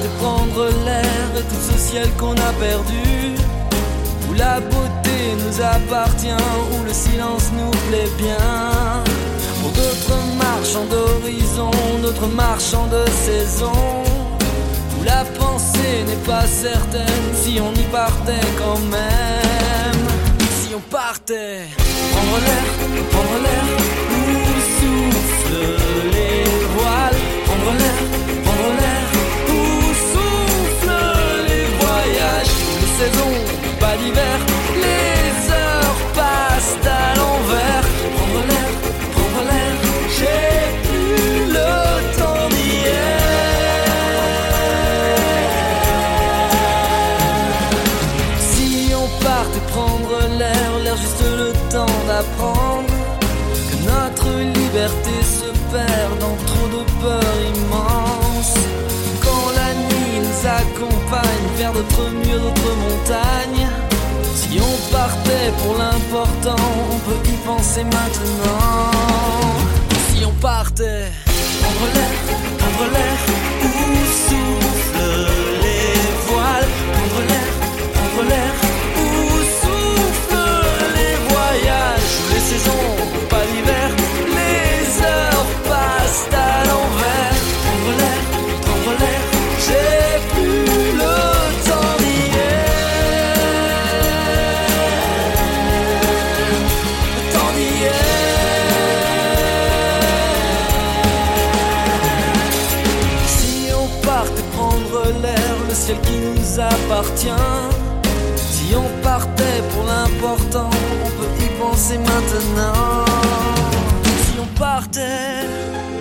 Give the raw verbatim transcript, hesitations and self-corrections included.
partait prendre l'air et tout ce ciel qu'on a perdu, où la beauté nous appartient, où le silence nous plaît bien. Pour d'autres marchands d'horizon, d'autres marchands de saison, où la pensée n'est pas certaine, si on y partait quand même. Si on partait, prendre l'air, prendre l'air, où soufflent les voiles, prendre l'air, prendre l'air, où soufflent les voyages, les saisons, pas d'hiver, les heures passent à l'envers. Prendre l'air, prendre l'air, j'ai plus le temps d'hier. Si on partait prendre l'air, l'air juste le temps d'apprendre que notre liberté se perd dans trop de peurs immenses. Quand la nuit nous accompagne vers d'autres murs, d'autres montagnes, si on partait pour l'important, on peut y penser maintenant. Si on partait, prendre l'air, prendre l'air, où soufflent les voiles, prendre l'air, prendre l'air, où soufflent les voyages, les saisons, pas l'hiver, les heures passent à l'envers. Prendre l'air, prendre l'air, j'ai plus le temps d'hier. Le ciel qui nous appartient, si on partait pour l'important, on peut y penser maintenant. Si on partait